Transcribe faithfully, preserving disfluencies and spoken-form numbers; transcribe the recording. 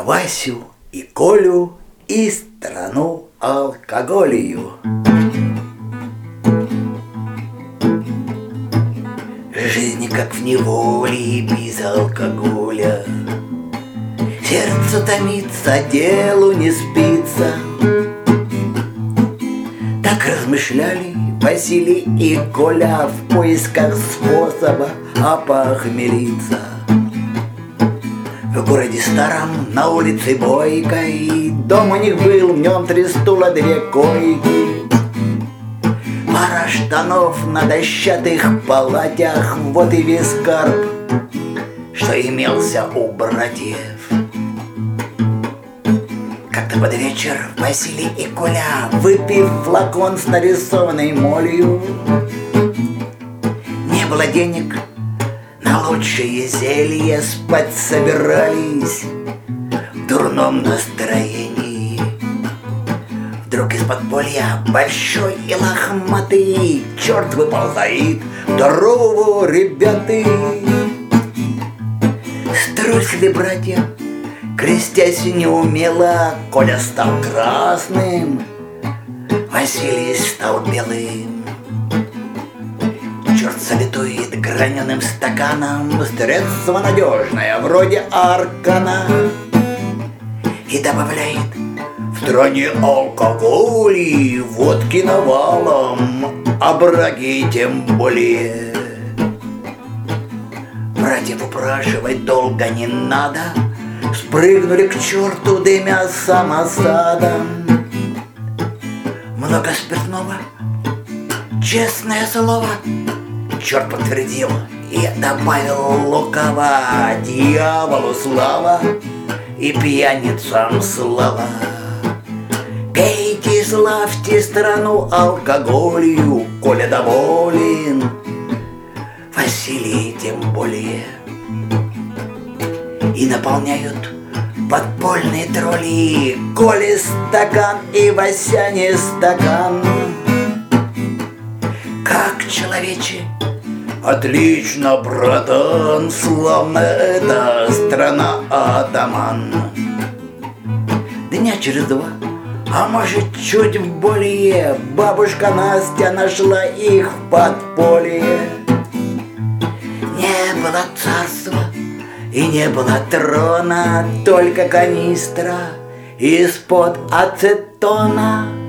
Васю и Колю и страну алкоголью. Жизнь как в неволе без алкоголя. Сердце томится, делу не спится. Так размышляли Василий и Коля в поисках способа опохмелиться. В городе старом, на улице бойкой, дом у них был, в нем три стула, две койки. Пара штанов на дощатых палатях, вот и весь скарб, что имелся у братьев. Как-то под вечер Василий и Коля, выпив флакон с нарисованной молью, не было денег на лучшее зелье, спать собирались в дурном настроении. Вдруг из подполья большой и лохматый черт выползает. Здорово, ребята! Струсили братья, крестясь неумело. Коля стал красным, Василий стал белым. Черт салютует граненым стаканом, средство надежное, вроде аркана, и добавляет: в стране алкоголь, водки навалом, а браги тем более. Братьев упрашивать долго не надо, спрыгнули к черту, дымя самосадом. Много спиртного, честное слово, черт подтвердил и добавил лукаво: дьяволу слава и пьяницам слава. Пейте, славьте страну алкоголью, Коля доволен, Василий тем более. И наполняют подпольные тролли Коле стакан и Васяне стакан. Как, человече? Отлично, братан, славно эта страна атаман. Дня через два, а может чуть более, бабушка Настя нашла их в подполье. Не было царства и не было трона, только канистра из-под ацетона.